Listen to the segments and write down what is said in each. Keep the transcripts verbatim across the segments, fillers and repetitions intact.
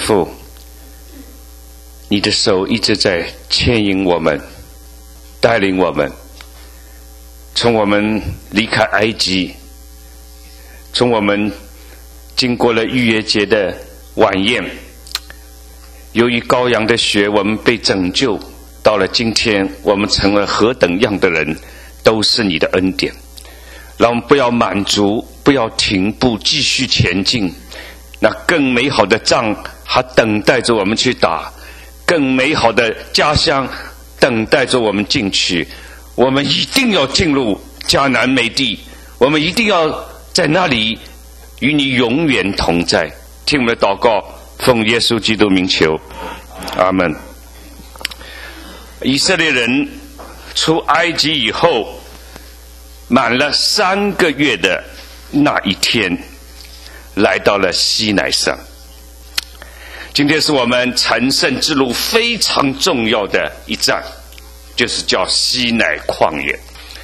父，你的手一直在牵引我们，带领我们，从我们离开埃及，从我们经过了逾越节的晚宴，由于羔羊的血，我们被拯救，到了今天，我们成了何等样的人，都是你的恩典。让我们不要满足，不要停步，继续前进。那更美好的仗还等待着我们去打，更美好的家乡等待着我们进去。我们一定要进入迦南美地，我们一定要在那里与你永远同在。听我们的祷告，奉耶稣基督名求，阿们。以色列人出埃及以后，满了三个月的那一天，来到了西乃山。今天是我们成圣之路非常重要的一站，就是叫西乃旷野。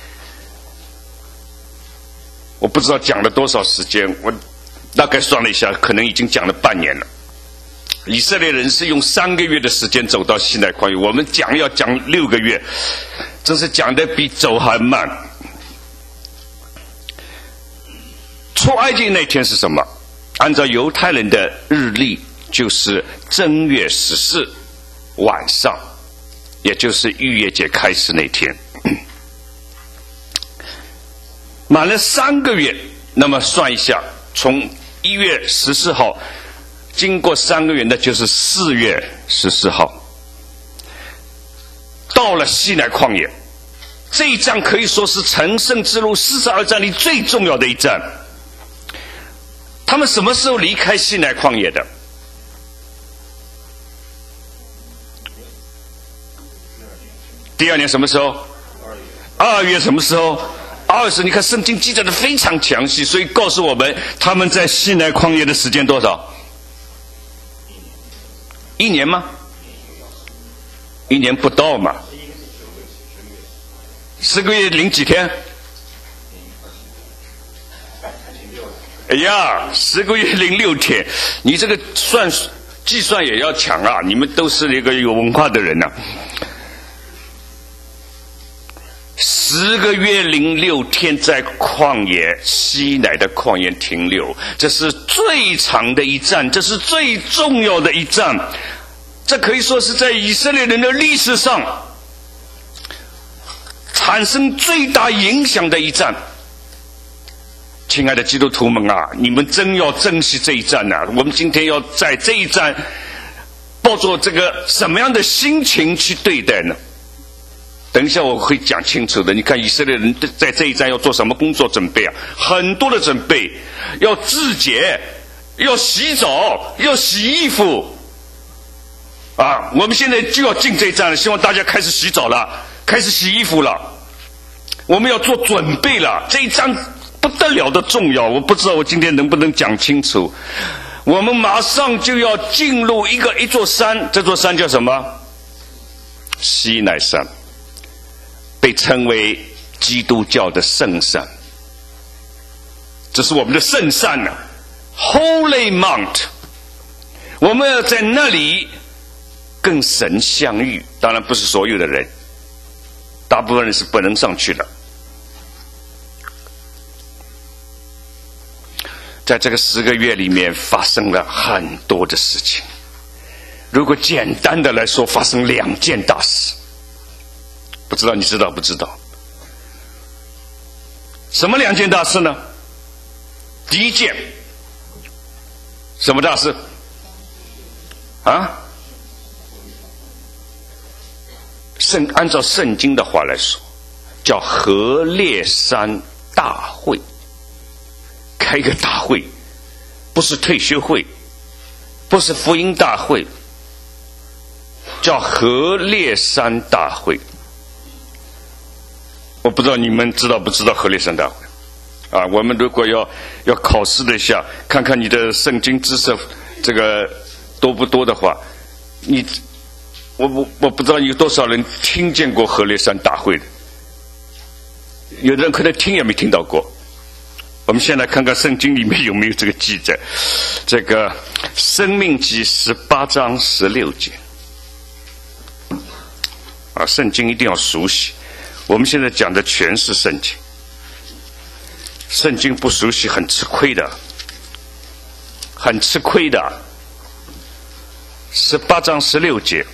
我不知道讲了多少时间，我大概算了一下，可能已经讲了半年了。以色列人是用三个月的时间走到西乃旷野，我们讲要讲六个月，真是讲得比走还慢。出埃及那天是什么？按照犹太人的日历，就是正月十四晚上，也就是逾越节开始那天。满了三个月，那么算一下，从一月十四号经过三个月，那就是四月十四号，到了西乃旷野。这一站可以说是成圣之路四十二站里最重要的一站。他们什么时候离开西乃旷野的？第二年什么时候？二月什么时候？二十。你看圣经记载的非常详细，所以告诉我们他们在西乃旷野的时间多少？一年吗？一年不到嘛。十个月零几天？哎呀，十个月零六天，你这个算计算也要强啊！你们都是一个有文化的人呐、啊。十个月零六天在旷野西乃的旷野停留，这是最长的一站，这是最重要的一站，这可以说是在以色列人的历史上产生最大影响的一站。亲爱的基督徒们啊，你们真要珍惜这一站啊！我们今天要在这一站抱着这个什么样的心情去对待呢？等一下我会讲清楚的。你看以色列人在这一站要做什么工作准备啊？很多的准备，要自洁，要洗澡，要洗衣服啊！我们现在就要进这一站了，希望大家开始洗澡了，开始洗衣服了，我们要做准备了。这一站不得了的重要，我不知道我今天能不能讲清楚。我们马上就要进入一个一座山，这座山叫什么？西乃山，被称为基督教的圣山，这是我们的圣山呢、啊、Holy Mount。 我们要在那里跟神相遇，当然不是所有的人，大部分人是不能上去的。在这个十个月里面发生了很多的事情，如果简单的来说，发生两件大事，不知道你知道不知道？什么两件大事呢？第一件，什么大事？啊？圣按照圣经的话来说，叫何烈山大会。开个大会，不是退休会，不是福音大会，叫何烈山大会。我不知道你们知道不知道何烈山大会啊？我们如果要要考试的一下，看看你的圣经知识这个多不多的话，你我我我不知道有多少人听见过何烈山大会的，有的人可能听也没听到过。 我们先来看看圣经里面有没有这个记载。这个申命记十八章十六节啊，圣经一定要熟悉。我们现在讲的全是圣经，圣经不熟悉很吃亏的，很吃亏的。十八章十六节，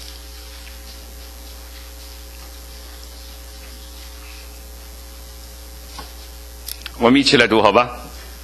我们一起来读好吧。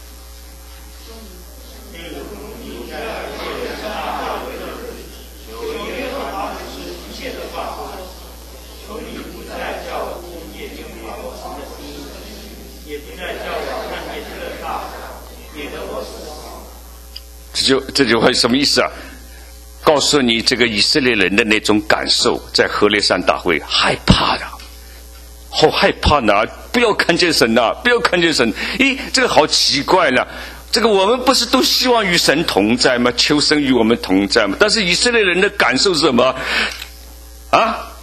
这就这句话什么意思啊？告诉你这个以色列人的那种感受，在何烈山大会害怕的，好害怕呢！不要看见神呐、啊，不要看见神。咦，这个好奇怪呢！这个我们不是都希望与神同在吗？求神与我们同在吗？但是以色列人的感受是什么？啊？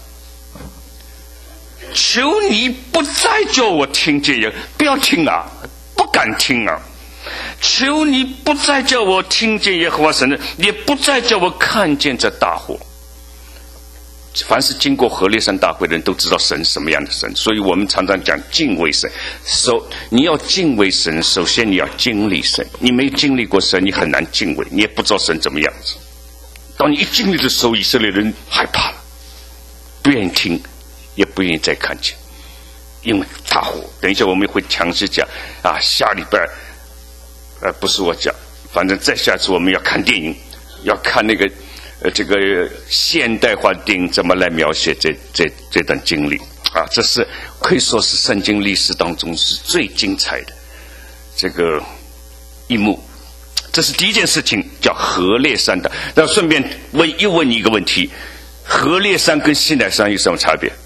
求你不再叫我听见也，不要听啊，不敢听啊！求你不再叫我听见耶和华神，也不再叫我看见这大火。凡是经过何烈山大会的人都知道神什么样的神，所以我们常常讲敬畏神。首你要敬畏神，首先你要经历神。你没经历过神，你很难敬畏，你也不知道神怎么样子。当你一经历的时候，以色列人害怕了，不愿意听，也不愿意再看见，因为大火。等一下我们会详细讲啊，下礼拜。呃，不是我讲，反正再下次我们要看电影，要看那个呃这个现代化电影怎么来描写这这这段经历啊，这是可以说是圣经历史当中是最精彩的这个一幕。这是第一件事情，叫何烈山的。那顺便问又问你一个问题：何烈山跟西乃山有什么差别？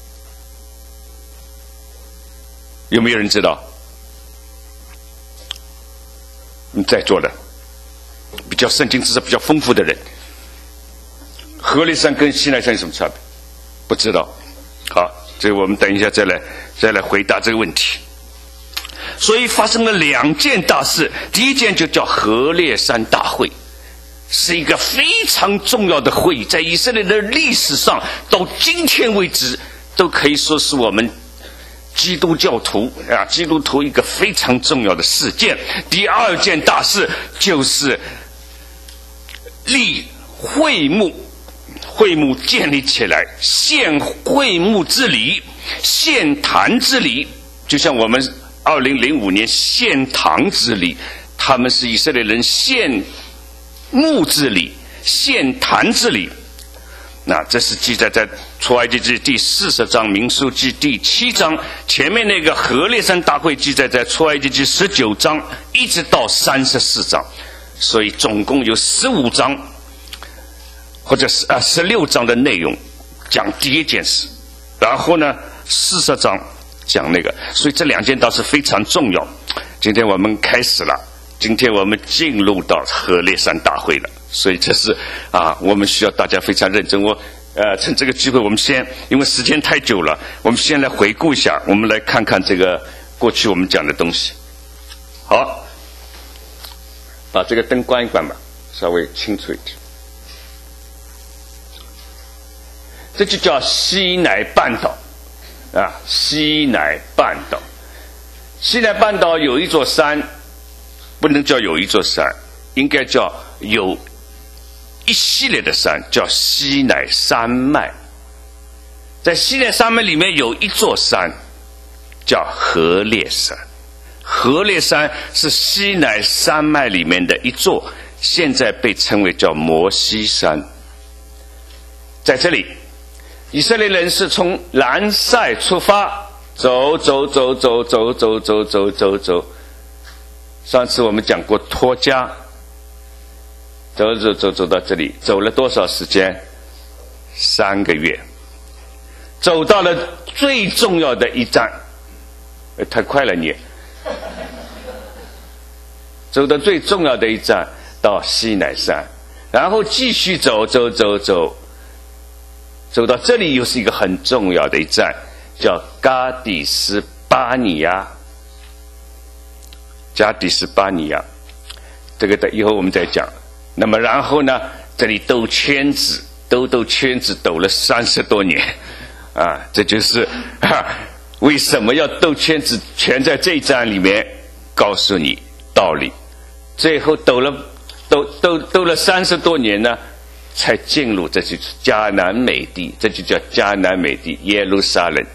有没有人知道？你在座的比较圣经知识比较丰富的人，何烈山跟西乃山有什么差别？不知道。好，这个我们等一下再来再来回答这个问题。所以发生了两件大事，第一件就叫何烈山大会，是一个非常重要的会议，在以色列的历史上到今天为止都可以说是我们基督教徒啊，基督徒一个非常重要的事件。第二件大事就是立会幕，会幕建立起来，献会幕之礼，献坛之礼，就像我们二零零五年献堂之礼，他们是以色列人献幕之礼、献坛之礼。那这是记载在出埃及记第四十章、民数记第七章，前面那个何烈山大会记载在出埃及记十九章一直到三十四章，所以总共有十五章或者是啊十六章的内容讲第一件事，然后呢四十章讲那个，所以这两件倒是非常重要。今天我们开始了，今天我们进入到何烈山大会了。所以这是啊，我们需要大家非常认真。我呃，趁这个机会，我们先，因为时间太久了，我们先来回顾一下，我们来看看这个过去我们讲的东西。好，把这个灯关一关吧，稍微清楚一点。这就叫西乃半岛啊，西乃半岛。西乃半岛有一座山，不能叫有一座山，应该叫有一系列的山，叫西乃山脉。在西乃山脉里面有一座山叫何烈山，何烈山是西乃山脉里面的一座，现在被称为叫摩西山。在这里以色列人是从兰塞出发，走走走走走走走走走走。上次我们讲过脱缰，走走走走到这里，走了多少时间？三个月。走到了最重要的一站，哎，太快了你。走到最重要的一站，到西乃山，然后继续走走走走，走到这里又是一个很重要的一站，叫嘎底斯巴尼亚。 加迪斯巴尼亚，这个的以后我们再讲。那么然后呢，这里兜圈子，兜兜圈子兜了三十多年，啊，这就是啊，为什么要兜圈子？全在这一章里面告诉你道理。最后兜了兜兜兜了三十多年呢，才进入这就是迦南美地，这就叫迦南美地耶路撒冷。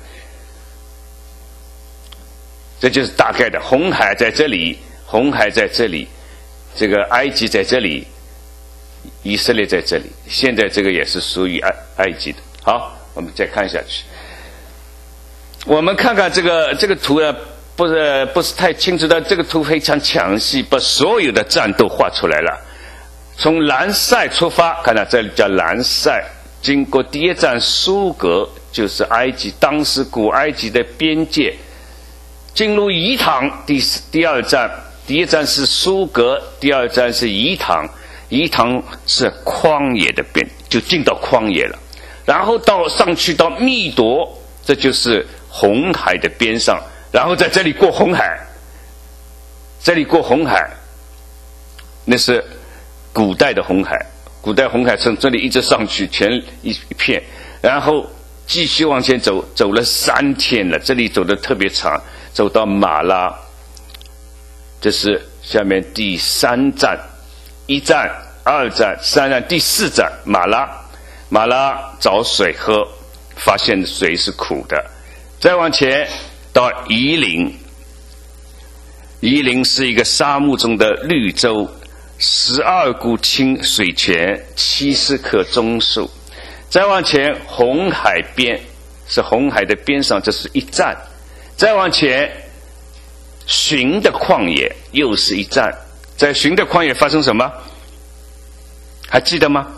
这就是大概的，红海在这里，红海在这里，这个埃及在这里，以色列在这里，现在这个也是属于埃埃及的。好，我们再看下去。我们看看这个这个图呢，不是不是太清楚的，这个图非常详细，把所有的站都画出来了。从兰塞出发，看到这里叫兰塞，经过第一站苏格，就是埃及当时古埃及的边界。进入以坦，第第二站，第一站是苏格，第二站是以坦。以坦是旷野的边，就进到旷野了。然后到上去到密夺，这就是红海的边上。然后在这里过红海，这里过红海，那是古代的红海。古代红海从这里一直上去，全一片，然后继续往前走，走了三天了，这里走得特别长。走到马拉，这是下面第三站，一站、二站、三站，第四站马拉。马拉找水喝，发现水是苦的。再往前到夷陵，夷陵是一个沙漠中的绿洲，十二股清水泉，七十棵棕树。再往前红海边，是红海的边上，这是一站。再往前，寻的旷野又是一站。在寻的旷野发生什么？还记得吗？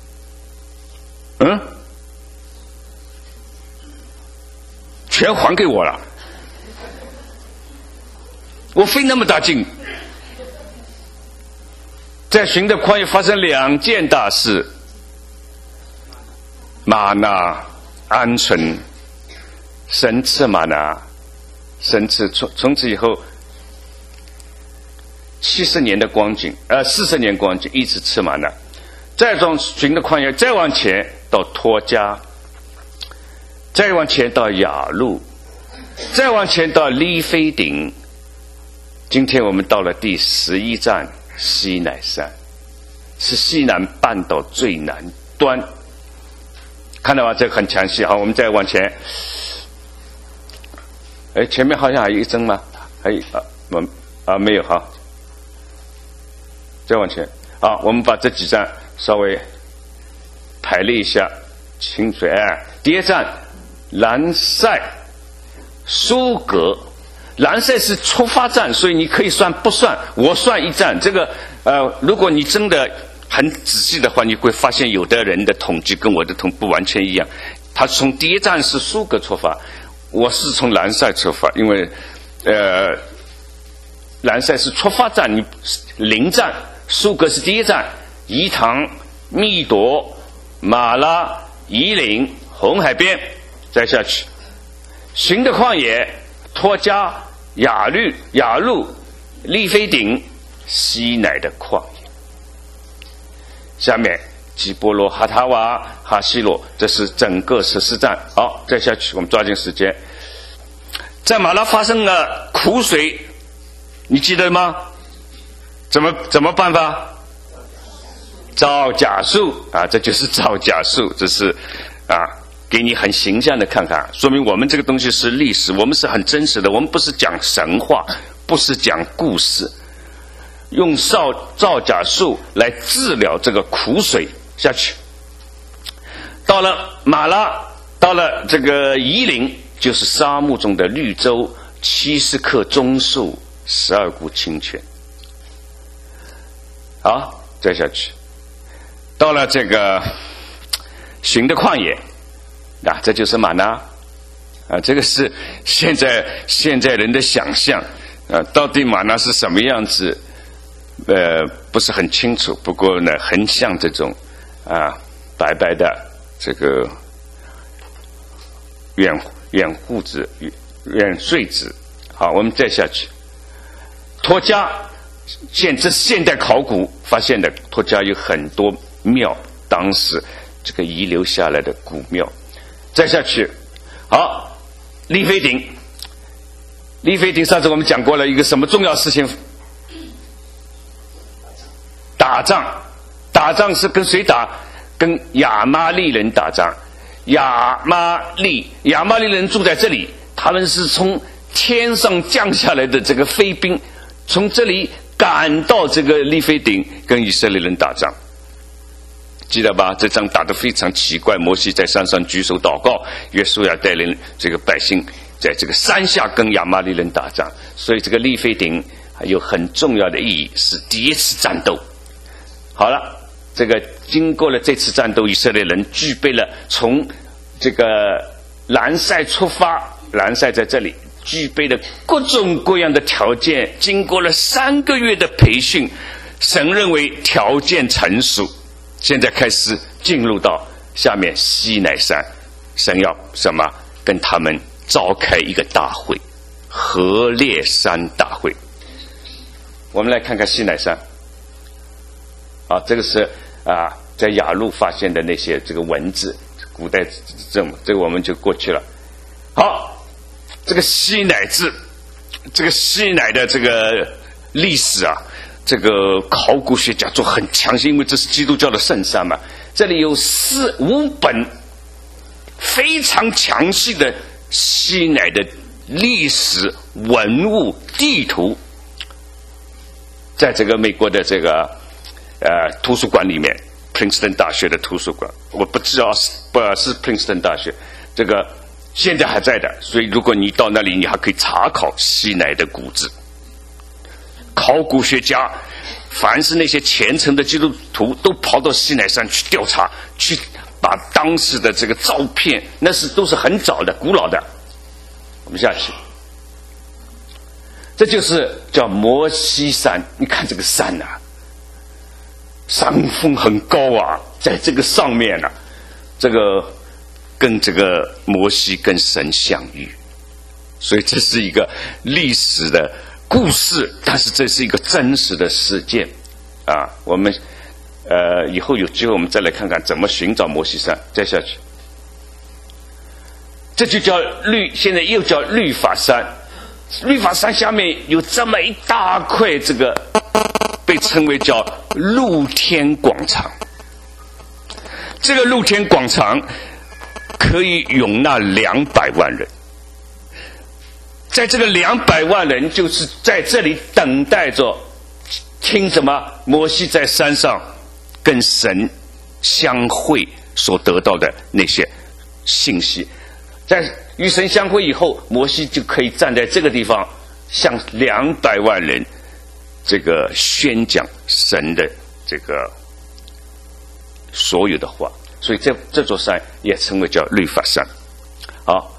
嗯？全还给我了。我费那么大劲，在寻的旷野发生两件大事：玛纳鹌鹑，神赐玛纳。神赐从从此以后七十年的光景，呃，四十年光景，一直吃玛纳。再从寻的旷野，再往前到托加，再往前到雅路，再往前到利非顶。今天我们到了第十一站西乃山，是西南半岛最南端。看到吗？这个很详细。好，我们再往前。哎，前面好像还有一针吗？还有啊，我啊没有哈。再往前啊，我们把这几站稍微排列一下，清楚。哎，第一站兰塞苏格，兰塞是出发站，所以你可以算不算？我算一站。这个呃，如果你真的很仔细的话，你会发现有的人的统计跟我的统不完全一样。他从第一站是苏格出发。我是从兰塞出发，因为，呃，兰塞是出发站，你临站，苏格是第一站，伊唐、密夺、马拉、夷陵、红海边，再下去，寻的旷野、托加、雅律、雅路、利非顶、西乃的旷野。下面基波罗、哈塔瓦、哈西罗，这是整个十四站。好，再下去，我们抓紧时间。在马拉发生了苦水，你记得吗？怎么怎么办法？造假树啊，这就是造假树，这是啊，给你很形象的看看，说明我们这个东西是历史，我们是很真实的，我们不是讲神话，不是讲故事，用造造假树来治疗这个苦水。下去，到了马拉，到了这个夷陵，就是沙漠中的绿洲，七十棵棕树，十二股清泉。好，再下去，到了这个寻的旷野，啊，这就是玛纳，啊，这个是现在现在人的想象，啊，到底玛纳是什么样子，呃，不是很清楚，不过呢，很像这种。啊，白白的这个远远护子、远穗子。好，我们再下去。 托家，现这现代考古发现的托家有很多庙，当时这个遗留下来的古庙。再下去，好，立飞顶。立飞顶上次我们讲过了一个什么重要事情？打仗，打仗是跟谁打？跟亚玛力人打仗。亚玛力，亚玛力人住在这里，他们是从天上降下来的这个飞兵，从这里赶到这个利非顶跟以色列人打仗，记得吧？这仗打得非常奇怪，摩西在山上举手祷告，约书亚带领这个百姓在这个山下跟亚玛力人打仗，所以这个利非顶还有很重要的意义，是第一次战斗。好了，这个经过了这次战斗，以色列人具备了从这个兰塞出发，兰塞在这里具备了各种各样的条件，经过了三个月的培训，神认为条件成熟，现在开始进入到下面西乃山，神要什么？跟他们召开一个大会，何烈山大会。我们来看看西乃山啊，这个是啊，在雅路发现的那些这个文字，古代这这个我们就过去了。好，这个西乃字，这个西乃的这个历史啊，这个考古学家做很强势，因为这是基督教的圣山嘛。这里有四五本非常详细的西乃的历史文物地图，在这个美国的这个呃图书馆里面 ，Princeton 大学的图书馆，我不知道是不是 Princeton 大学，这个现在还在的，所以如果你到那里，你还可以查考西乃的古字。考古学家，凡是那些虔诚的基督徒，都跑到西乃山去调查，去把当时的这个照片，那是都是很早的、古老的。我们下去，这就是叫摩西山。你看这个山啊，山峰很高啊，在这个上面啊，这个跟这个摩西跟神相遇，所以这是一个历史的故事，但是这是一个真实的事件啊。我们呃以后有机会我们再来看看怎么寻找摩西山。再下去，这就叫律，现在又叫律法山。律法山下面有这么一大块，这个被称为叫露天广场。这个露天广场可以容纳两百万人，在这个两百万人就是在这里等待着听什么？摩西在山上跟神相会所得到的那些信息。在与神相会以后，摩西就可以站在这个地方，向两百万人这个宣讲神的这个所有的话。所以这这座山也称为叫律法山。好，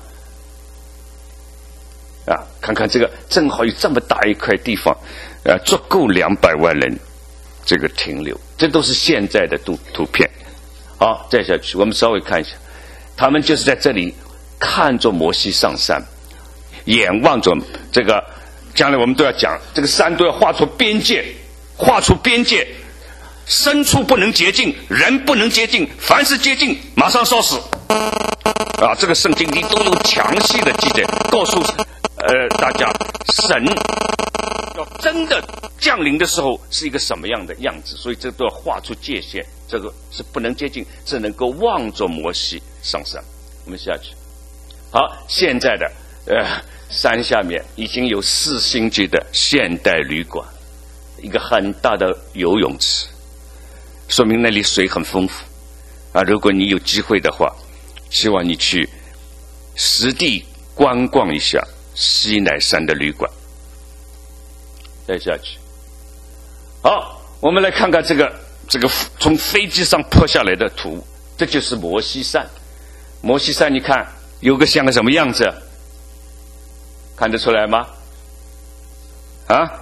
啊，看看这个，正好有这么大一块地方，呃，足够两百万人这个停留。这都是现在的图图片。好，再下去，我们稍微看一下，他们就是在这里看着摩西上山，眼望着这个，将来我们都要讲，这个山都要画出边界，画出边界，牲畜不能接近，人不能接近，凡是接近，马上烧死。啊，这个圣经里都有详细的记载，告诉呃大家，神要真的降临的时候是一个什么样的样子，所以这都要画出界限，这个是不能接近，只能够望着摩西上山。我们下去。好，现在的呃山下面已经有四星级的现代旅馆，一个很大的游泳池，说明那里水很丰富啊。如果你有机会的话，希望你去实地观光一下西乃山的旅馆。再下去，好，我们来看看这个这个从飞机上拍下来的图，这就是摩西山。摩西山，你看有个像个什么样子？看得出来吗？啊？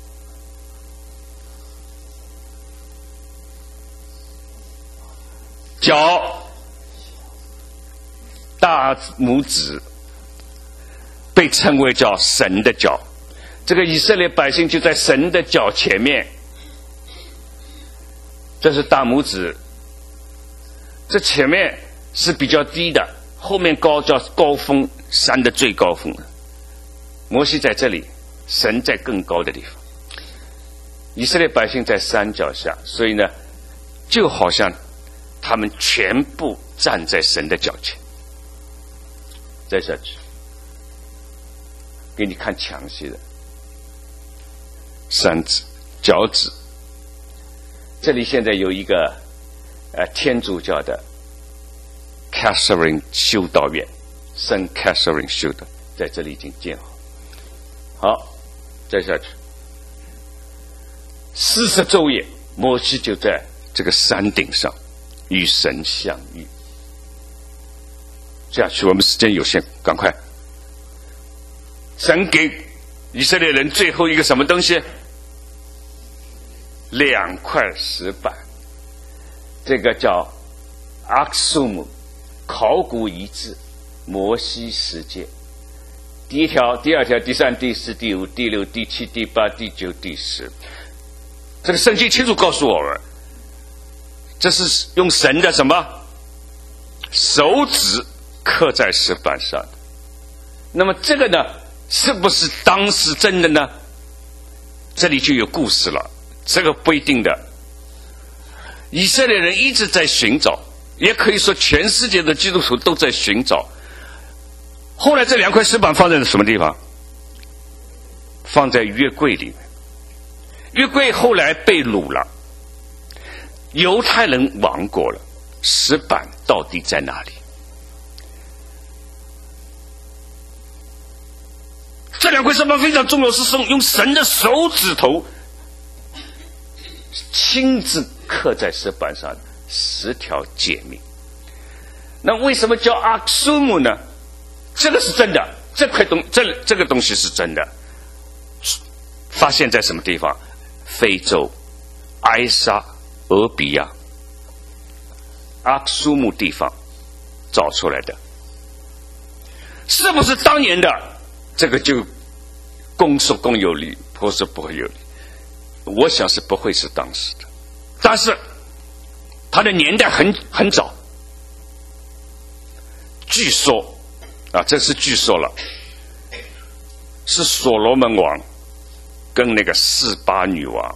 脚，大拇指被称为叫神的脚， 这个以色列百姓就在神的脚前面，这是大拇指，这前面是比较低的，后面高叫高峰，山的最高峰。摩西在这里，神在更高的地方，以色列百姓在山脚下，所以呢，就好像他们全部站在神的脚前。再下去，给你看详细的三指、脚趾。这里现在有一个呃天主教的 Catherine 修道院，圣 Catherine 修道，在这里已经建好。好，再下去，四十昼夜，摩西就在这个山顶上与神相遇。下去，我们时间有限，赶快。神给以色列人最后一个什么东西？两块石板，这个叫阿克苏姆考古遗址，摩西十诫。第一条、第二条、第三、第四、第五、第六、第七、第八、第九、第十，这个圣经清楚告诉我们，这是用神的什么手指刻在石板上的。那么这个呢，是不是当时真的呢？这里就有故事了，这个不一定的。以色列人一直在寻找，也可以说全世界的基督徒都在寻找。后来这两块石板放在什么地方？放在约柜里面。约柜后来被掳了，犹太人亡国了，石板到底在哪里？这两块石板非常重要，是用神的手指头亲自刻在石板上的十条诫命。那为什么叫阿克苏姆呢？这个是真的，这块东这这个东西是真的，发现在什么地方？非洲埃沙俄比亚阿克苏姆地方找出来的，是不是当年的？这个就公说公有理，婆说婆有理。我想是不会是当时的，但是它的年代很很早。据说啊，这是据说了，是所罗门王跟那个示巴女王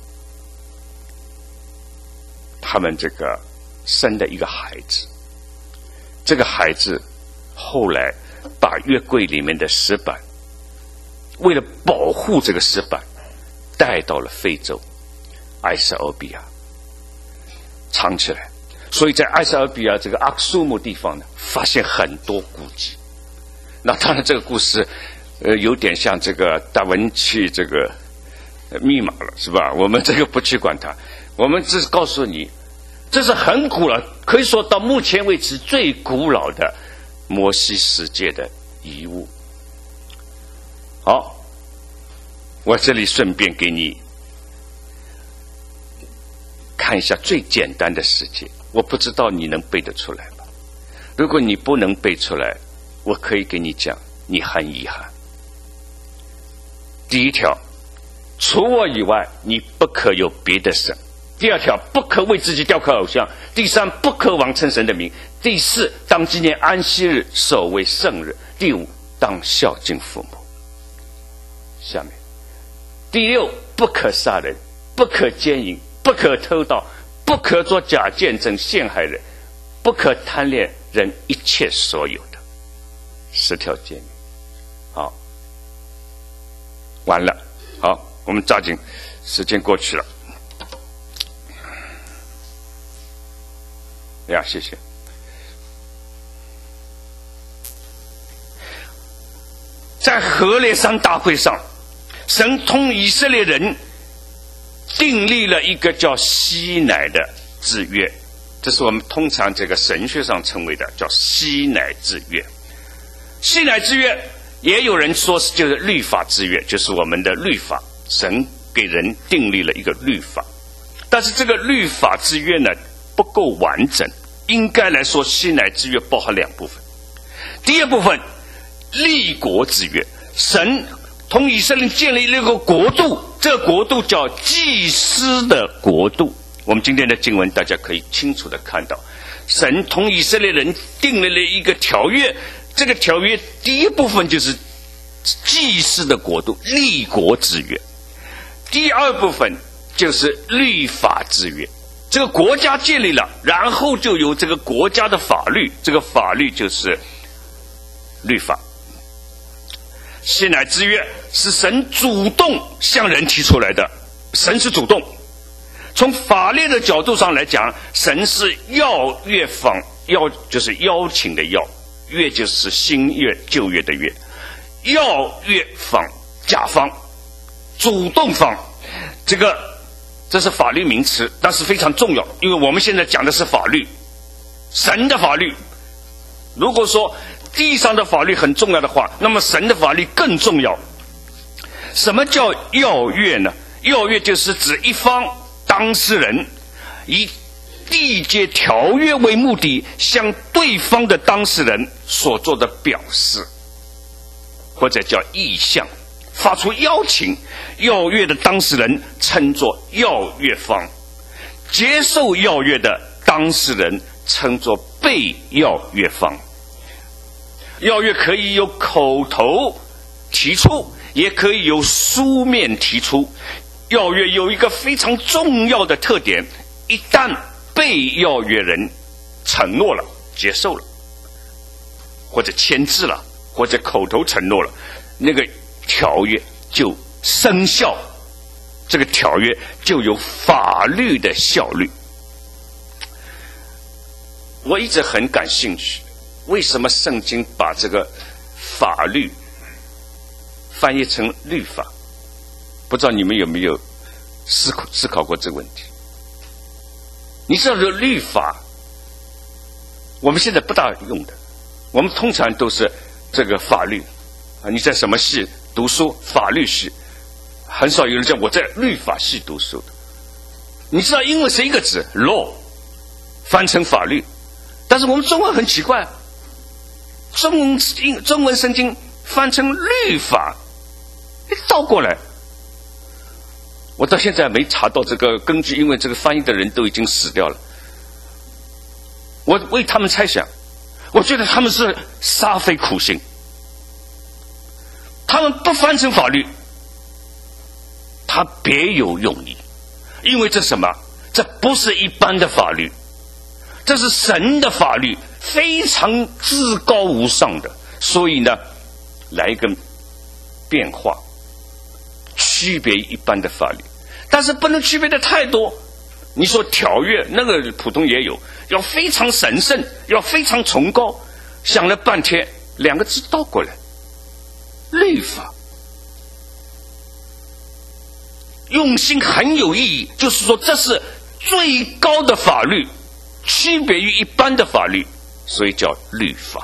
他们这个生的一个孩子，这个孩子后来把约柜里面的石板，为了保护这个石板，带到了非洲埃塞俄比亚藏起来。所以在埃塞俄比亚这个阿克苏姆地方呢，发现很多古迹。那当然这个故事呃，有点像这个达文奇这个密码了，是吧？我们这个不去管它，我们只是告诉你，这是很古老，可以说到目前为止最古老的摩西十诫的遗物。好，我这里顺便给你看一下最简单的十诫，我不知道你能背得出来吗？如果你不能背出来，我可以给你讲，你很遗憾。第一条，除我以外，你不可有别的神。第二条，不可为自己雕刻偶像。第三，不可妄称神的名。第四，当纪念安息日，守为圣日。第五，当孝敬父母。下面，第六，不可杀人，不可奸淫，不可偷盗，不可作假见证陷害人，不可贪恋人一切所有的。十条诫命。好，完了。好，我们抓紧，时间过去了。呀，谢谢。在何烈山大会上，神同以色列人订立了一个叫西乃的之约，这是我们通常这个神学上称为的叫西乃之约。西乃之约也有人说是就是律法之约，就是我们的律法，神给人订立了一个律法。但是这个律法之约呢不够完整，应该来说西乃之约包含两部分。第一部分立国之约，神同以色列建立了一个国度，这个国度叫祭司的国度。我们今天的经文大家可以清楚的看到，神同以色列人订立了一个条约，这个条约第一部分就是祭司的国度，立国之约。第二部分就是律法之约，这个国家建立了，然后就有这个国家的法律，这个法律就是律法。西乃之约是神主动向人提出来的，神是主动。从法律的角度上来讲，神是要约访，要就是邀请的邀，约就是新约旧约的约，要约访甲方，主动方，这个这是法律名词，但是非常重要，因为我们现在讲的是法律，神的法律。如果说地上的法律很重要的话，那么神的法律更重要。什么叫要约呢？要约就是指一方当事人以缔结条约为目的，向对方的当事人所做的表示，或者叫意向，发出邀请。要约的当事人称作要约方，接受要约的当事人称作被要约方。要约可以由口头提出，也可以由书面提出。要约有一个非常重要的特点，一旦被要约人承诺了、接受了，或者签字了，或者口头承诺了，那个条约就生效，这个条约就有法律的效力。我一直很感兴趣，为什么圣经把这个法律翻译成律法？不知道你们有没有思考思考过这个问题？你知道这个律法我们现在不大用的，我们通常都是这个法律啊，你在什么系读书？法律系，很少有人叫我在律法系读书的。你知道英文是一个字 law 翻成法律，但是我们中文很奇怪，中文中文圣经翻成律法，倒过来。我到现在没查到这个根据，因为这个翻译的人都已经死掉了。我为他们猜想，我觉得他们是煞费苦心。他们不翻成法律，他别有用意，因为这什么？这不是一般的法律，这是神的法律，非常至高无上的。所以呢，来一个变化，区别一般的法律，但是不能区别的太多。你说条约，那个普通也有，要非常神圣，要非常崇高。想了半天，两个字倒过来，律法。用心很有意义，就是说这是最高的法律，区别于一般的法律，所以叫律法。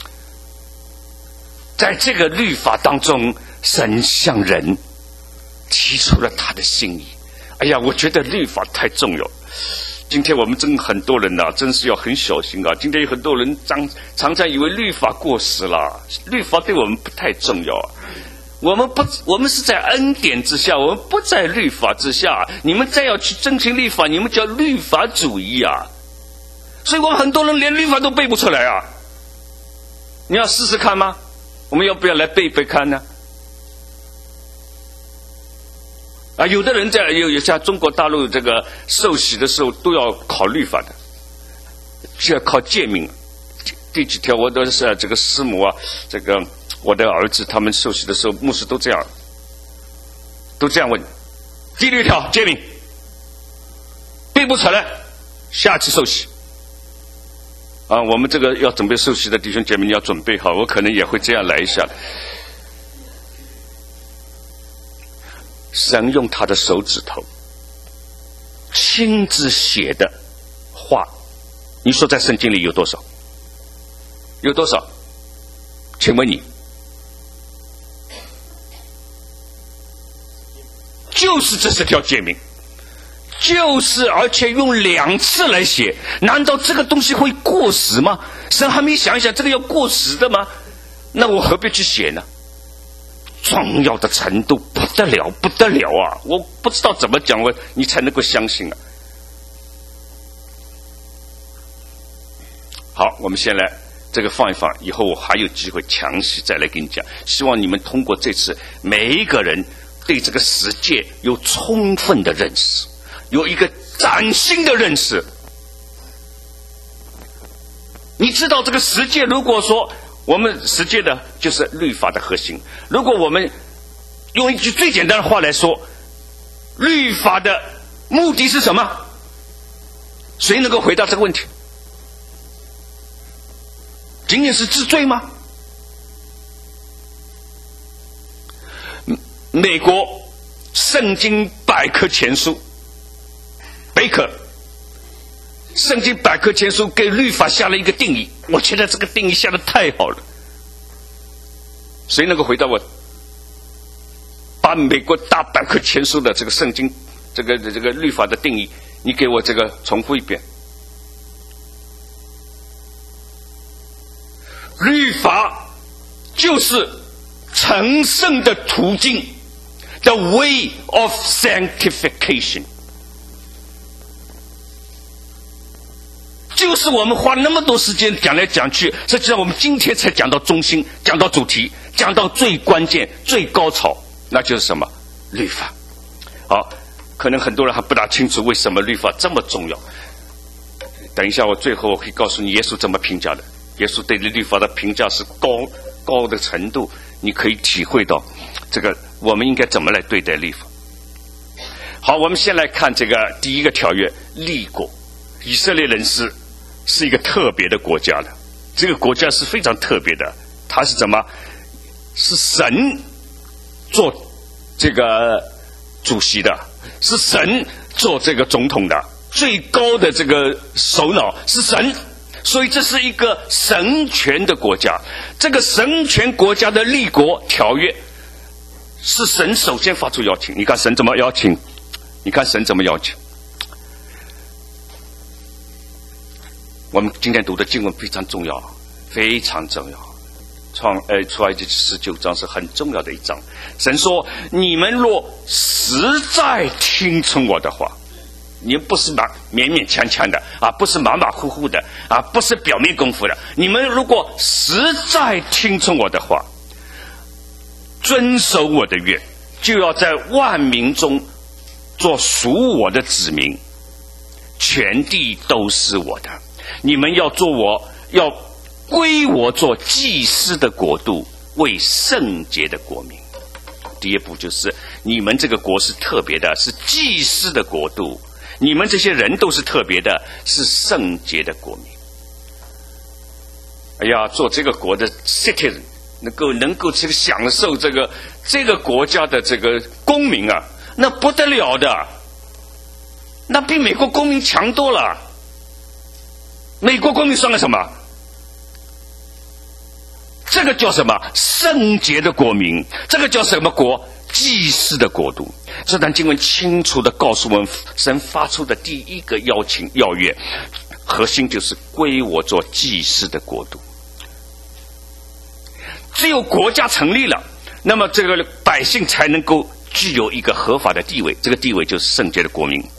在这个律法当中，神向人提出了他的心意。哎呀，我觉得律法太重要。今天我们真很多人啊，真是要很小心啊。今天有很多人常常常以为律法过时了，律法对我们不太重要啊。我们不，我们是在恩典之下，我们不在律法之下。你们再要去遵循律法，你们叫律法主义啊。所以我们很多人连律法都背不出来啊。你要试试看吗？我们要不要来背背看呢？啊，有的人在有有像中国大陆这个受洗的时候都要考律法的，就要考诫命。第几条我都是这个师母啊，这个我的儿子他们受洗的时候，牧师都这样，都这样问。第六条诫命背不出来，下次受洗。啊，我们这个要准备受洗的弟兄姐妹，你要准备好，我可能也会这样来一下。神用他的手指头亲自写的话，你说在圣经里有多少？有多少？请问你？就是这十条诫命，就是而且用两次来写，难道这个东西会过时吗？神还没想一想这个要过时的吗？那我何必去写呢？ 重要的程度不得了，不得了啊！我不知道怎么讲，我你才能够相信啊。好，我们先来这个放一放，以后我还有机会详细再来跟你讲。希望你们通过这次，每一个人对这个世界有充分的认识，有一个崭新的认识。你知道这个世界，如果说我们世界的就是律法的核心，如果我们用一句最简单的话来说，律法的目的是什么？谁能够回答这个问题？仅仅是治罪吗？美国圣经百科全书，贝克圣经百科全书给律法下了一个定义，我觉得这个定义下的太好了。谁能够回答我？把美国大百科全书的这个圣经这个这个律法的定义，你给我这个重复一遍。律法就是成圣的途径 ，the way of sanctification， 就是我们花那么多时间讲来讲去，实际上我们今天才讲到中心，讲到主题，讲到最关键、最高潮，那就是什么？律法。好，可能很多人还不大清楚为什么律法这么重要。等一下，我最后我可以告诉你耶稣怎么评价的。耶稣对律法的评价是高高的程度，你可以体会到这个我们应该怎么来对待律法。好，我们先来看这个第一个条约，立国。以色列人是是一个特别的国家的，这个国家是非常特别的，它是怎么？是神做这个主席的，是神做这个总统的，最高的这个首脑是神。所以这是一个神权的国家，这个神权国家的立国条约是神首先发出邀请。你看神怎么邀请？你看神怎么邀请？我们今天读的经文非常重要，非常重要。创呃出埃及记十九章是很重要的一章。神说：“你们若实在听从我的话。”你们不是马勉勉强强的啊，不是马马虎虎的啊，不是表面功夫的。你们如果实在听从我的话，遵守我的约，就要在万民中做属我的子民，全地都是我的。你们要做我，要归我做祭司的国度，为圣洁的国民。第一步就是你们这个国是特别的，是祭司的国度。你们这些人都是特别的，是圣洁的国民。哎呀，做这个国的 citizen， 能够能够这个享受这个这个国家的这个公民啊，那不得了的，那比美国公民强多了。美国公民算个什么？这个叫什么？圣洁的国民。这个叫什么国？祭司的国度。这段经文清楚地告诉我们，神发出的第一个邀请邀约，核心就是归我做祭司的国度。只有国家成立了，那么这个百姓才能够具有一个合法的地位，这个地位就是圣洁的国民。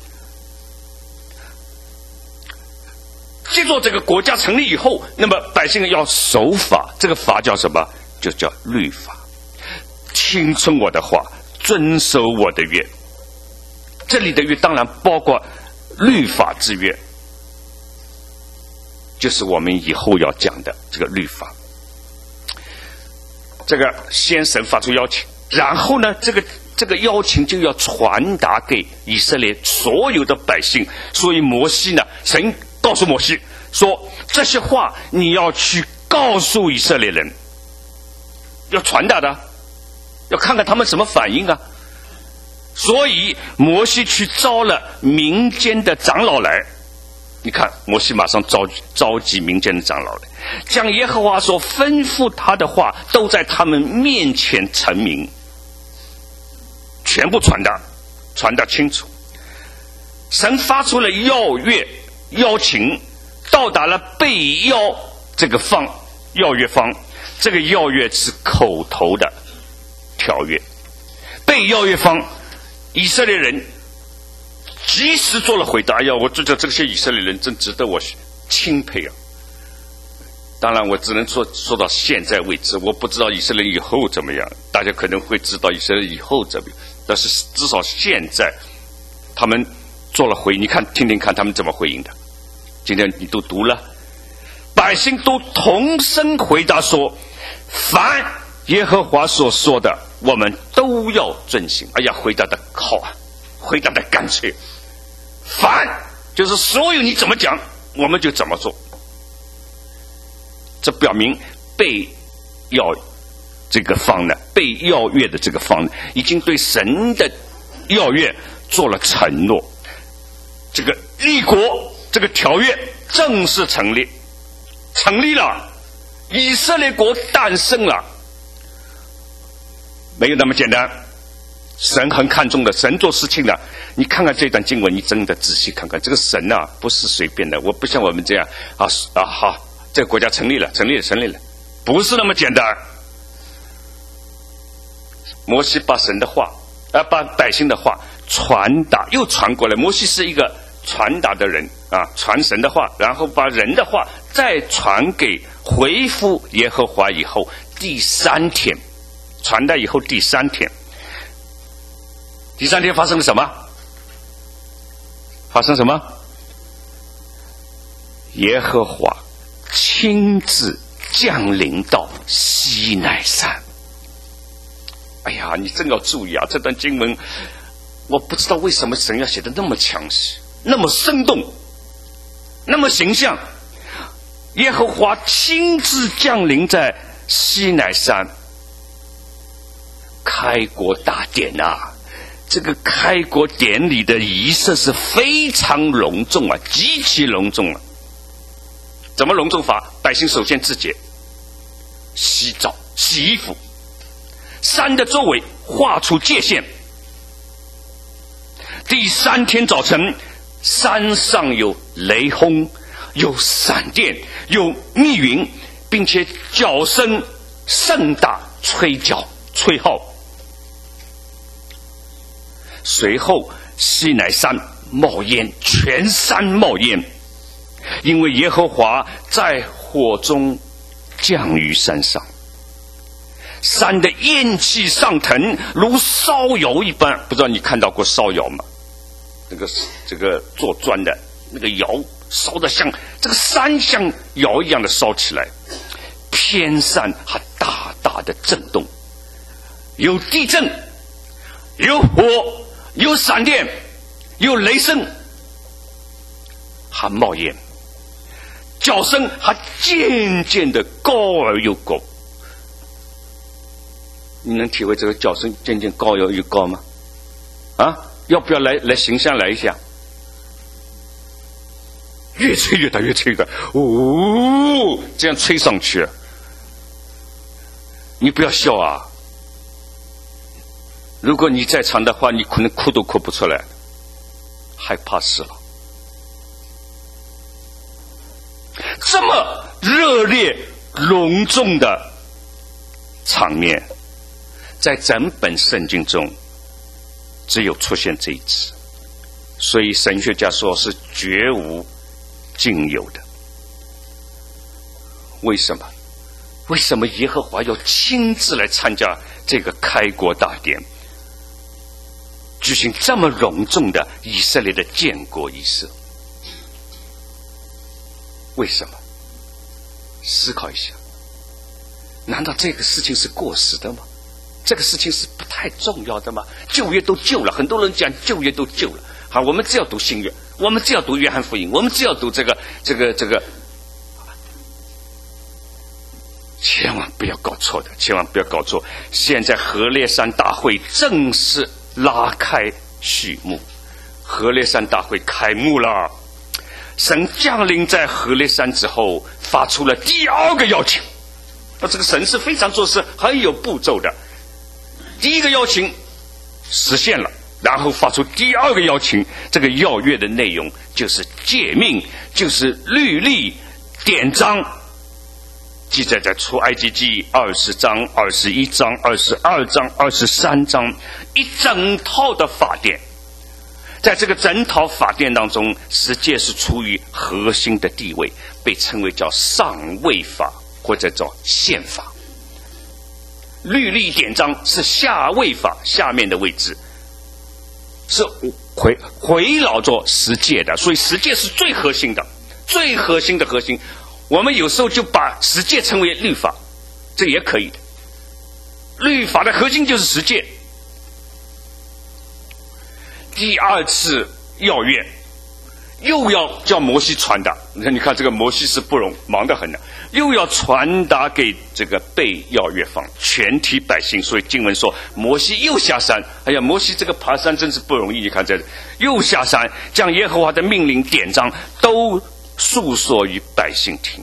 接着这个国家成立以后，那么百姓要守法，这个法叫什么？就叫律法。听从我的话，遵守我的约。这里的约当然包括律法之约，就是我们以后要讲的这个律法。这个先神发出邀请，然后呢，这个这个邀请就要传达给以色列所有的百姓。所以摩西呢，神告诉摩西说，这些话你要去告诉以色列人，要传达的，要看看他们什么反应啊。所以摩西去招了民间的长老来，你看摩西马上召召集民间的长老来，将耶和华所吩咐他的话都在他们面前陈明，全部传达传达清楚。神发出了邀约邀请，到达了被邀这个方邀约方，这个邀约是口头的条条约。被要约方以色列人及时做了回答。哎呀，我觉得这些以色列人真值得我钦佩啊！当然，我只能说说到现在为止，我不知道以色列以后怎么样。大家可能会知道以色列以后怎么样，但是至少现在他们做了回应。你看，听听看他们怎么回应的。今天你都读了，百姓都同声回答说：“凡耶和华所说的，我们都要遵行。”哎呀，回答的好啊，回答的干脆。凡就是所有你怎么讲，我们就怎么做。这表明被要这个方呢，被要约的这个方呢，已经对神的要约做了承诺。这个立国这个条约正式成立，成立了，以色列国诞生了。没有那么简单，神很看重的，神做事情的。你看看这段经文，你真的仔细看看，这个神啊，不是随便的。我不像我们这样啊啊好。这个国家成立了，成立了，成立了，不是那么简单。摩西把神的话，呃，把百姓的话传达，又传过来。摩西是一个传达的人啊，传神的话，然后把人的话再传给回复耶和华以后，第三天传达以后，第三天，第三天发生了什么？发生什么？耶和华亲自降临到西乃山。哎呀，你真要注意啊！这段经文，我不知道为什么神要写得那么详细，那么生动，那么形象。耶和华亲自降临在西乃山，开国大典啊！这个开国典礼的仪式是非常隆重啊，极其隆重啊。怎么隆重法？百姓首先自洁、洗澡、洗衣服，山的周围画出界限。第三天早晨，山上有雷轰，有闪电，有密云，并且角声甚大，吹角吹号。随后西乃山冒烟，全山冒烟，因为耶和华在火中降于山上，山的烟气上腾，如烧窑一般。不知道你看到过烧窑吗？这个这个做砖的那个窑，烧得像这个山像窑一样的烧起来，偏山还大大的震动，有地震，有火，有闪电，有雷声，还冒烟，叫声还渐渐的高而又高。你能体会这个叫声渐渐高而又高吗？啊，要不要来来形象来一下？越吹越大，越吹越大，哦，这样吹上去，你不要笑啊！如果你在场的话，你可能哭都哭不出来，害怕死了。这么热烈隆重的场面，在整本圣经中只有出现这一次，所以神学家说是绝无仅有的。为什么？为什么耶和华要亲自来参加这个开国大典，举行这么隆重的以色列的建国仪式？为什么？思考一下，难道这个事情是过时的吗？这个事情是不太重要的吗？旧约都旧了，很多人讲旧约都旧了。好，我们只要读新约，我们只要读约翰福音，我们只要读这个这个这个，千万不要搞错的，千万不要搞错。现在何烈山大会正式拉开序幕，何烈山大会开幕了。神降临在何烈山之后，发出了第二个邀请。那这个神是非常做事很有步骤的。第一个邀请实现了，然后发出第二个邀请。这个要约的内容就是诫命，就是律例、典章。 记载在出埃及记二十章、二十一章、二十二章、二十三章，一整套的法典。在这个整套法典当中，十诫是处于核心的地位，被称为叫上位法或者叫宪法。律例典章是下位法，下面的位置是回回绕着十诫的，所以十诫是最核心的，最核心的核心。我们有时候就把十诫称为律法，这也可以的。律法的核心就是十诫。第二次要约又要叫摩西传达，你看，你看这个摩西是不容忙得很的，又要传达给这个被要约方全体百姓。所以经文说，摩西又下山。哎呀，摩西这个爬山真是不容易。你看这又下山，将耶和华的命令典章都述说于百姓听。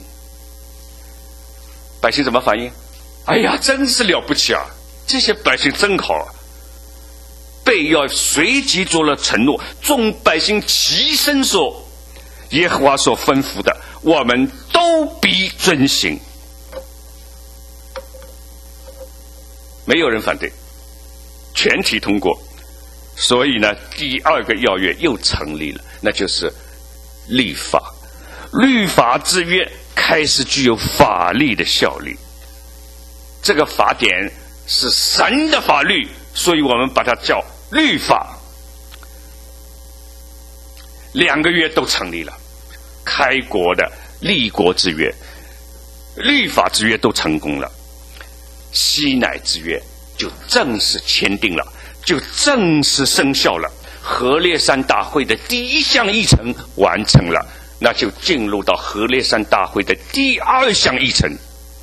百姓怎么反应？哎呀，真是了不起啊！这些百姓真好啊！被要随即做了承诺，众百姓齐声说：“耶和华所吩咐的，我们都必遵行。”没有人反对，全体通过。所以呢，第二个要约又成立了，那就是律法。律法之约开始具有法律的效力。这个法典是神的法律，所以我们把它叫律法。两个约都成立了，开国的立国之约、律法之约都成功了，西乃之约就正式签订了，就正式生效了。何烈山大会的第一项议程完成了，那就进入到何烈山大会的第二项议程。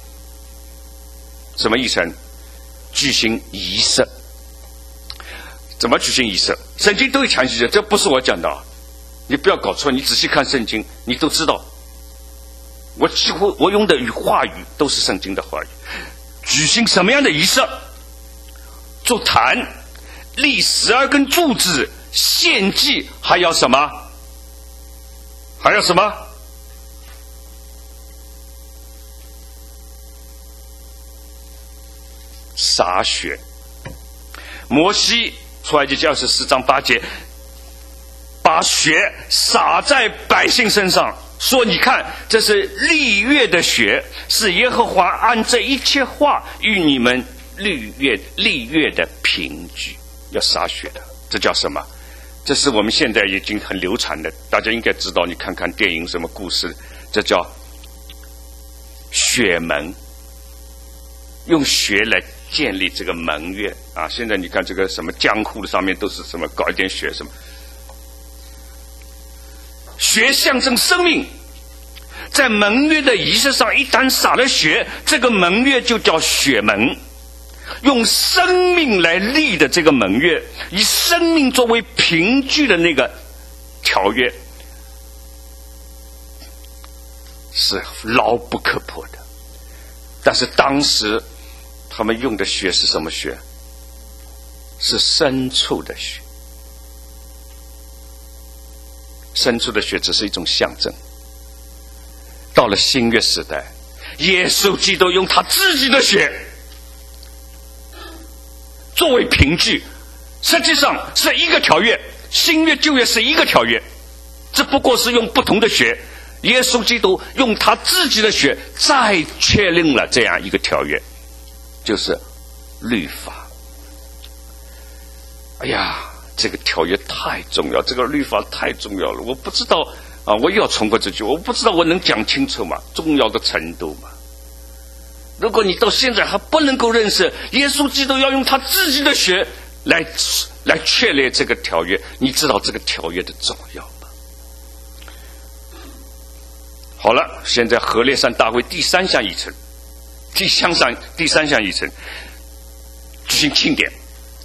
什么议程？举行仪式。怎么举行仪式？圣经都有详细讲，这不是我讲的，你不要搞错。你仔细看圣经，你都知道。我几乎我用的语话语都是圣经的话语。举行什么样的仪式？做坛，立十二根柱子，献祭，还要什么？还要什么？洒血。摩西出埃及记二十四章八节，把血洒在百姓身上，说：“你看，这是立约的血，是耶和华按这一切话与你们立约立约的凭据。”要洒血的，这叫什么？这是我们现在已经很流传的，大家应该知道。你看看电影什么故事，这叫血盟，用血来建立这个盟约啊！现在你看这个什么江湖上面都是什么搞一点血什么，血象征生命，在盟约的仪式上一旦洒了血，这个盟约就叫血盟。用生命来立的这个盟约，以生命作为凭据的那个条约，是牢不可破的。但是当时他们用的血是什么血？是牲畜的血。牲畜的血只是一种象征。到了新约时代，耶稣基督用他自己的血作为凭据，实际上是一个条约，新约旧约是一个条约，只不过是用不同的血。耶稣基督用他自己的血再确认了这样一个条约，就是律法。哎呀，这个条约太重要，这个律法太重要了。我不知道啊，我又要重复这句，我不知道我能讲清楚吗？重要的程度吗？如果你到现在还不能够认识耶稣基督要用他自己的血来来确立这个条约，你知道这个条约的重要吗？好了，现在何烈山大会第三项议程，第三项第三项议程举行庆典，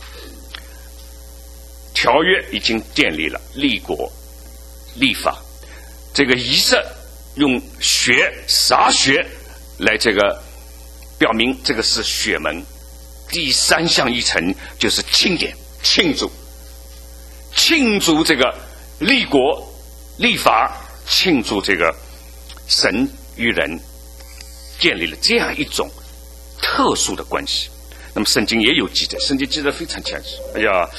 条约已经建立了，立国立法，这个仪式用血洒血来这个表明这个是血盟。第三项议程就是庆典，庆祝庆祝这个立国立法，庆祝这个神与人建立了这样一种特殊的关系。那么圣经也有记载，圣经记载非常详细。哎呀，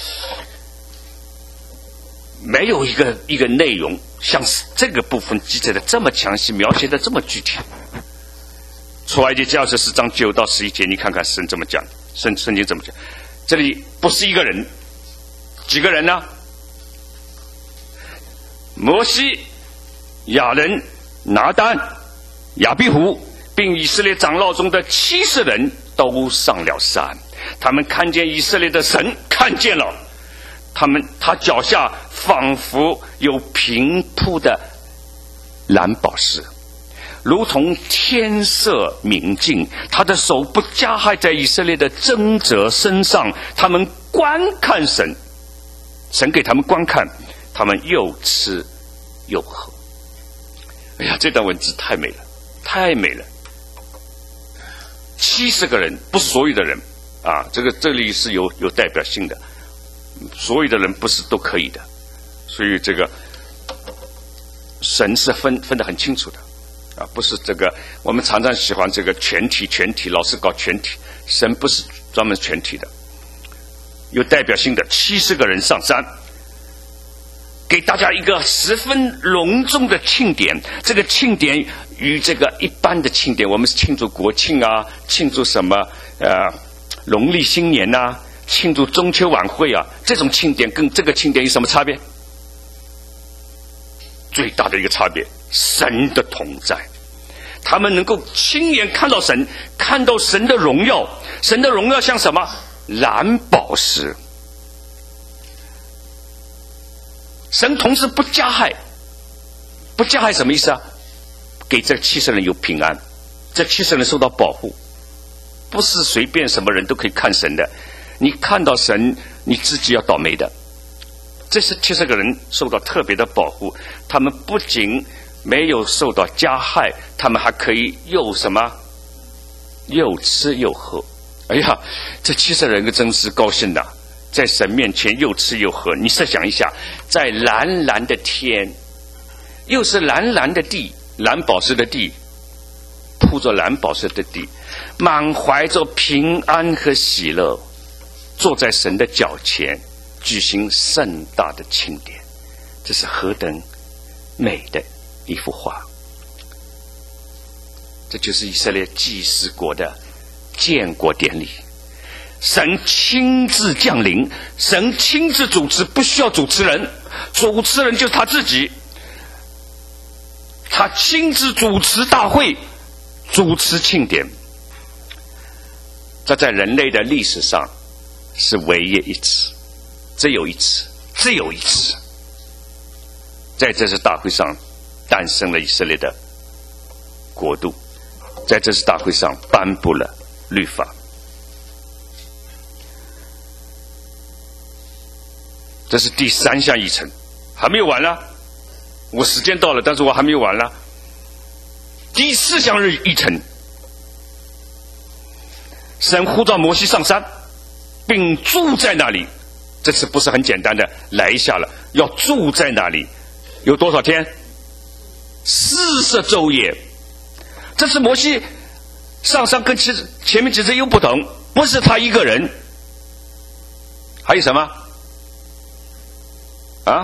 没有一个一个内容像这个部分记载的这么详细，描写的这么具体。出埃及记二十四章九到十一节，你看看神怎么讲，圣圣经怎么讲。这里不是一个人，几个人呢？摩西、亚伦、拿单、亚比户，并以色列长老中的七十人都上了山。他们看见以色列的神，看见了他们，他脚下仿佛有平铺的蓝宝石，如同天色明净。他的手不加害在以色列的征者身上。他们观看神，神给他们观看，他们又吃又喝。哎呀，这段文字太美了，太美了。七十个人，不是所有的人啊，这个这里是有有代表性的，所有的人不是都可以的，所以这个神是分分得很清楚的啊，不是这个我们常常喜欢这个全体全体，老是搞全体，神不是专门全体的，有代表性的。七十个人上山，给大家一个十分隆重的庆典。这个庆典与这个一般的庆典，我们是庆祝国庆啊，庆祝什么呃农历新年啊，庆祝中秋晚会啊，这种庆典跟这个庆典有什么差别？最大的一个差别，神的同在。他们能够亲眼看到神，看到神的荣耀。神的荣耀像什么？蓝宝石。神同时不加害，不加害什么意思啊？给这七十人有平安，这七十人受到保护，不是随便什么人都可以看神的。你看到神，你自己要倒霉的。这是七十个人受到特别的保护，他们不仅没有受到加害，他们还可以又什么？又吃又喝。哎呀，这七十人真是高兴的。在神面前又吃又喝，你设想一下，在蓝蓝的天，又是蓝蓝的地，蓝宝石的地，铺着蓝宝石的地，满怀着平安和喜乐，坐在神的脚前举行盛大的庆典。这是何等美的一幅画！这就是以色列祭司国的建国典礼。神亲自降临，神亲自主持，不需要主持人，主持人就是他自己。他亲自主持大会，主持庆典。这在人类的历史上是唯一一次，只有一次，只有一次。在这次大会上诞生了以色列的国度，在这次大会上颁布了律法。这是第三项议程，还没有完了。我时间到了，但是我还没有完了。第四项日议程，神呼召摩西上山，并住在那里。这次不是很简单的来一下了，要住在那里，有多少天？四十昼夜。这次摩西上山跟其前面几次又不同，不是他一个人，还有什么？啊，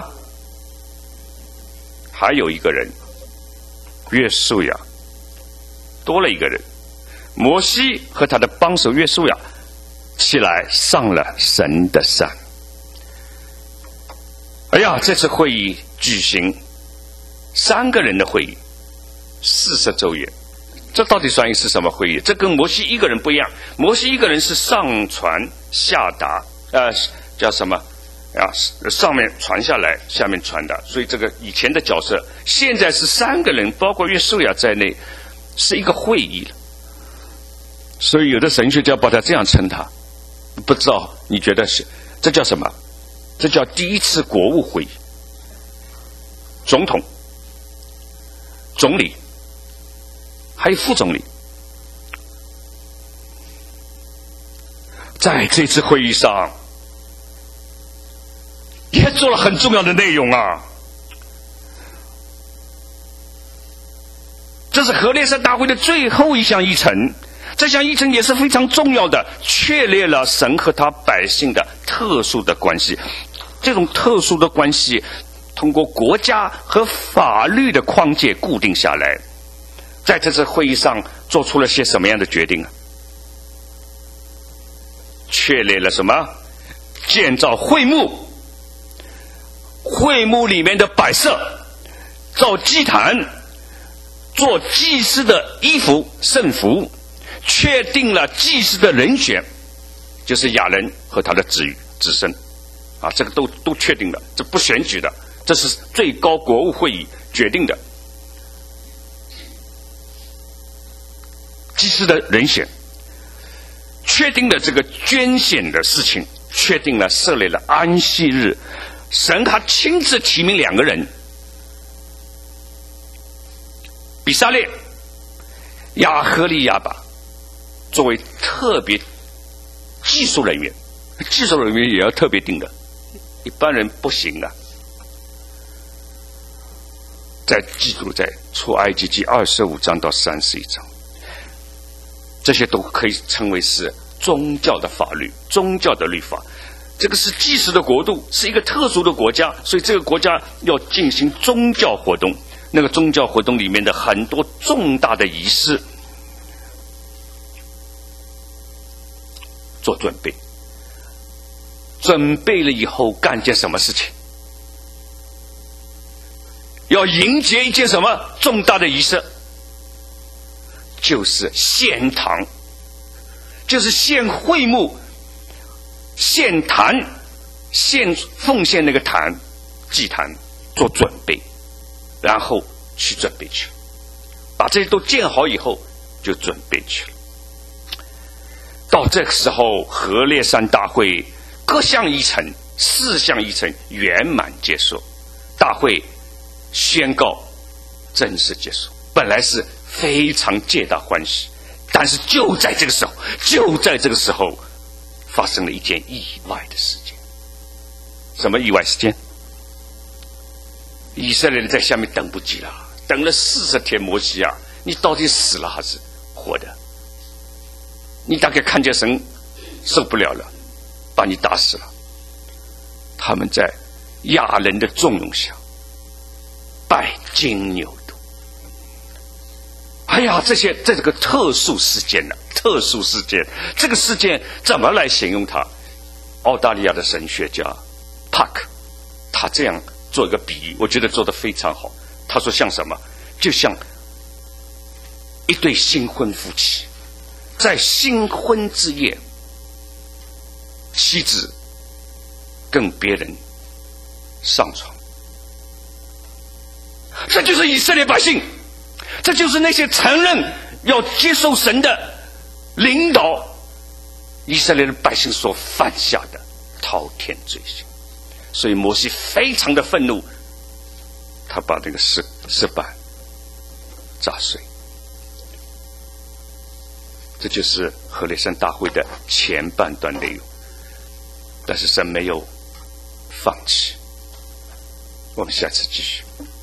还有一个人，约书亚，多了一个人。摩西和他的帮手约书亚起来上了神的山。哎呀，这次会议举行三个人的会议，四十昼夜，这到底算是什么会议？这跟摩西一个人不一样。摩西一个人是上传下达，呃，叫什么？啊，上面传下来，下面传达，所以这个以前的角色，现在是三个人，包括约书亚在内，是一个会议了。所以有的神学家把它这样称它，不知道你觉得是这叫什么？这叫第一次国务会议，总统、总理，还有副总理，在这次会议上。也做了很重要的内容啊！ 这是何烈山大会的最后一项议程，这项议程也是非常重要的，确立了神和他百姓的特殊的关系。这种特殊的关系通过国家和法律的框架固定下来。在这次会议上做出了些什么样的决定啊？确立了什么？建造会幕，会幕里面的摆设，造祭坛，做祭司的衣服圣服，确定了祭司的人选，就是亚伦和他的子女子孙啊，这个都都确定了，这不选举的，这是最高国务会议决定的。祭司的人选，确定了这个捐献的事情，确定了设立了安息日，神还亲自提名两个人，比撒列、亚何利亚巴作为特别技术人员，技术人员也要特别定的，一般人不行啊。在记录在出埃及记二十五章到三十一章，这些都可以称为是宗教的法律、宗教的律法。这个是祭司的国度，是一个特殊的国家，所以这个国家要进行宗教活动。那个宗教活动里面的很多重大的仪式，做准备。准备了以后干件什么事情？要迎接一件什么重大的仪式？就是献堂，就是献会幕、献坛、献奉献那个坛、祭坛做准备，然后去准备去，把这些都建好以后就准备去了。到这个时候，何烈山大会各项议程、四项议程圆满结束，大会宣告正式结束。本来是非常皆大欢喜，但是就在这个时候，就在这个时候，发生了一件意外的事件。什么意外事件？以色列人在下面等不及了，等了四十天，摩西啊，你到底死了还是活的？你大概看见神受不了了，把你打死了。他们在亚人的纵容下拜金牛犊。哎呀，这些这个特殊事件呢、啊，特殊事件，这个事件怎么来形容它？澳大利亚的神学家帕克，他这样做一个比喻，我觉得做得非常好。他说像什么？就像一对新婚夫妻，在新婚之夜，妻子跟别人上床。这就是以色列百姓，这就是那些承认要接受神的领导以色列的百姓所犯下的滔天罪行。所以摩西非常的愤怒，他把那个石石板砸碎。这就是何烈山大会的前半段内容，但是神没有放弃。我们下次继续。